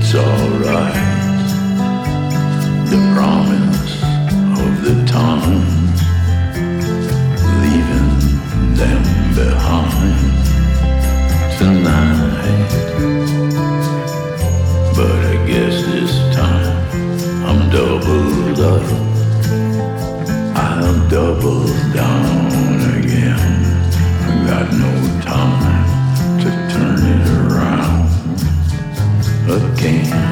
it's alright. The promise of the time, leaving them behind tonight. But I guess this time I'm doubled up. I'll double down again. I got no time to turn it around again.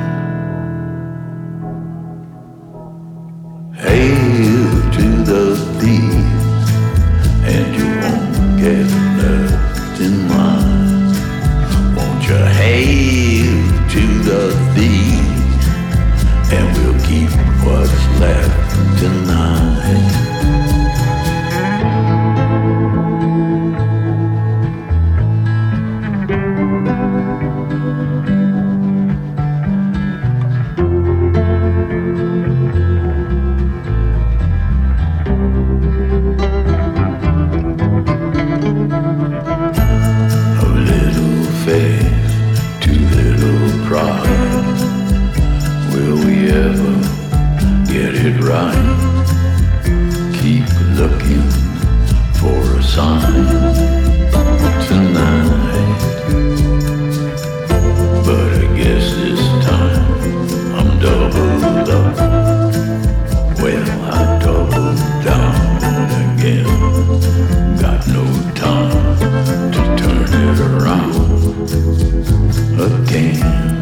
Hail to the thief, and you won't get left in line. Won't you hail to the thief, and we'll keep what's left tonight. Faith, too little pride. Will we ever get it right? Keep looking for a sign tonight. But I guess this time I'm doubled up. Well, I doubled down again. Got no time to turn it around again.